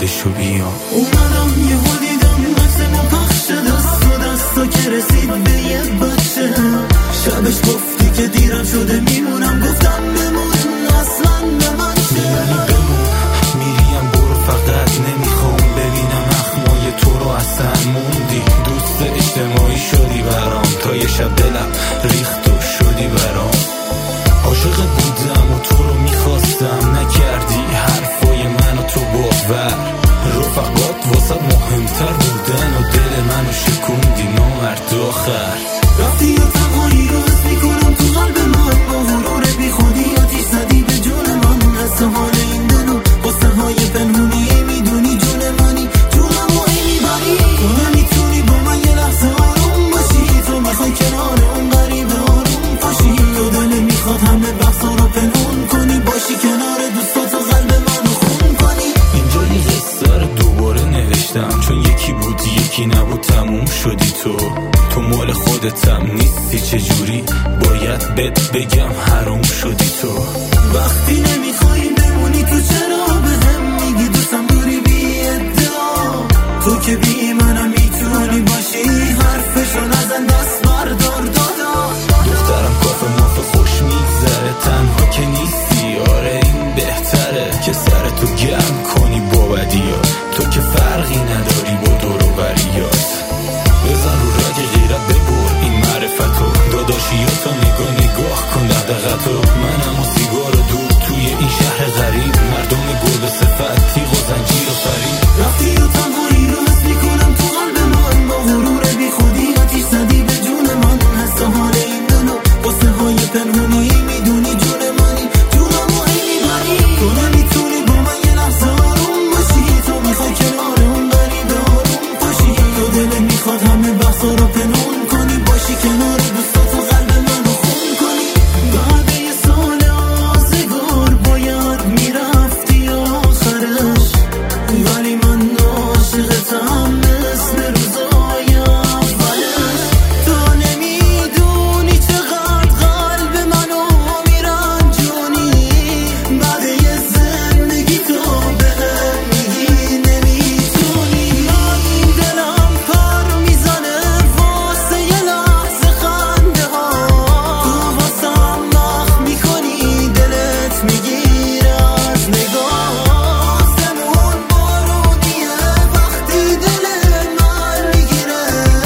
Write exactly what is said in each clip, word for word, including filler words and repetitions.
یادشو بیام. اومدم یه ها دیدم مثل ما پخش دست و دستا که رسید به یه بچه. شبش گفتی که دیرم شده میمونم، گفتم بمون اصلا به من چه. میانی بمون میریم برو، فقط نمیخوام ببینم اخمای تو رو. اصلا موندی دوست اجتماعی شدی برام، تا یه شب دلم ریخت و شدی برام. عاشق بودم و تو رو میخواستم، نکردی حرفای من و تو باور. رفقات واسه مهمتر بودن و دل منو شکوندی نامرد آخر. رفتی یا تنهایی رو حس میکنم تو قلب من، با غرور بی خودی آتیش زدی به جون من. حس حال این دلو قصه های پنهونی، میدونی جون منی جونم و ای میبری. تو نمیتونی با من یه لحظه آروم باشی، تو میخوای کنار اون غریبه آروم باشی. تو دل میخواد همه بحثا رو پنهون کنی، باشی کنار دوستات و قلب منو خون کنی. اینجا یه قصه رو دوباره نوشتم، چون یکی بودی یکی نبود تموم شدی. تو تو مال خودتم نیستی، چجوری باید بهت بگم حروم شدی. تو وقتی نمیخوایی بمونی تو چرا به هم میگی دوستم دوری بی ادعا. تو که بی منم میتونی باشی، حرفشو نزن دست بردار دادا. دخترم کافه مافه خوش میگذره، تنها که نیستی آره این بهتره که سر تو گرم کنی با بدیات. تو که فرقی نداری با دور و بریات. بزن رو رگ غیرت ببر این معرفتو، داداشیاتو نگاه نگاه کن دغدغتو. منم و سیگار و دود توی این شهر غریب، مردم گل به صفت تیغ و زنجیر و فریب. رفتی و تنهایی رو حس میکنم تو قلب من، با غرور بی خودی آتیش زدی به جون من. حس حال این دلو قصه های پنهونی، میدونی جون منی جونم و ای میبری. تو نمیتونی با من یه لحظه آروم باشی، تو میخوای کنار اون غریبه آروم باشی. تو دل میخواد همه بحثا رو پنهون کنی، باشی کنار دوستات و قلب منو خون کنی. بعد یه سال آزگار باید میرفتی آخرش، ولی من عاشقتم مثل روزای اولش. تو نمیدونی چقدر قلب منو میرنجونی، بعد یه زندگی تو بهم میگی نمیتونی. من دلم پر میزنه واسه یه لحظه خنده ها، تو واسم مخ میکنی دلت میگیره از نگاه. آسمون بارونیه وقتی دل من میگیره،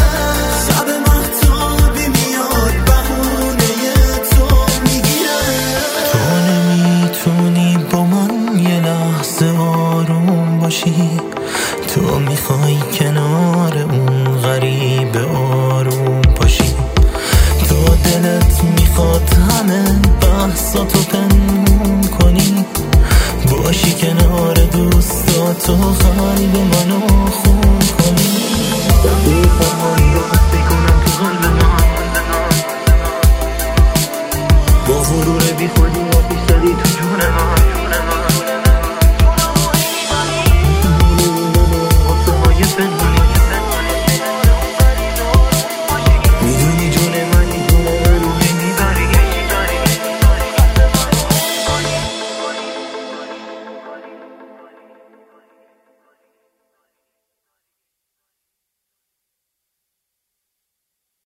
شب مهتابی میاد بهونه تو میگیره. تو نمیتونی با من یه لحظه آروم باشی، تو میخوای کنار اون غریب آروم باشی. تو دلت میخواد همه بحثاتو پنهون کنی، باشی کنار دوستات و قلب منو خون کنی. با غرور بی خودی